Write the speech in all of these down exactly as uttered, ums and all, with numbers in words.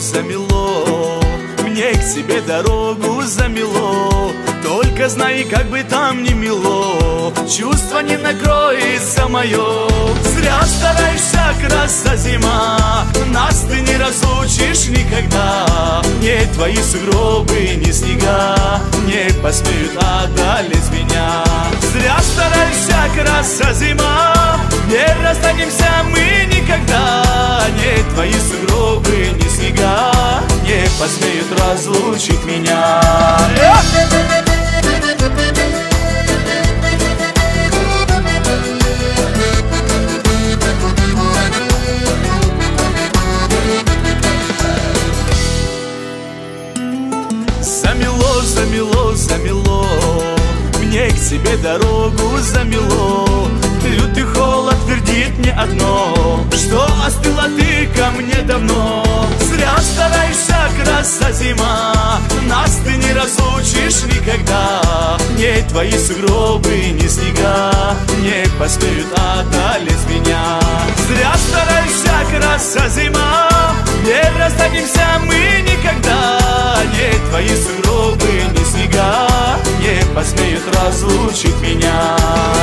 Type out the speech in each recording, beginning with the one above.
замело, мне к тебе дорогу замело. Только знай, как бы там ни мило, чувство не накроется мое. Зря стараешься, краса зима, нас ты не разлучишь никогда. Не твои сугробы, ни снега не посмеют одолеть меня. Зря стараешься, краса зима, не расстанемся мы никогда. Не твои сугробы, ни снега не посмеют разлучить меня. Замело, замело, замело, мне к тебе дорогу замело. Лютый холод твердит мне одно, что остыла ты ко мне давно. Зря стараешься, краса зима, нас ты не разлучишь никогда. Не твои сугробы, ни снега не посмеют одолеть меня. Зря стараешься, краса зима, не расстанемся мы никогда. Не твои сугробы, ни снега не посмеют разлучить меня.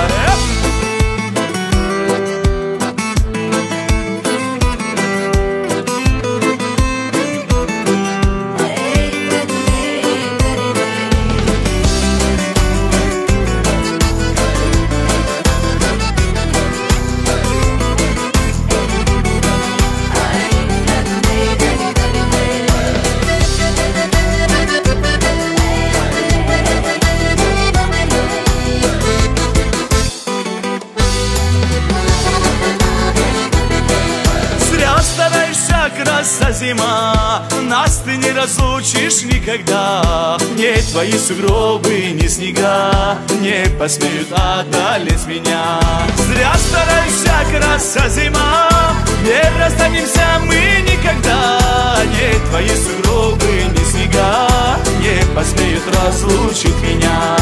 Краса зима, нас ты не разлучишь никогда. Не твои сугробы, ни снега не посмеют одолеть меня. Зря стараешься, краса зима, не расстанемся мы никогда. Не твои сугробы, ни снега не посмеют разлучить меня.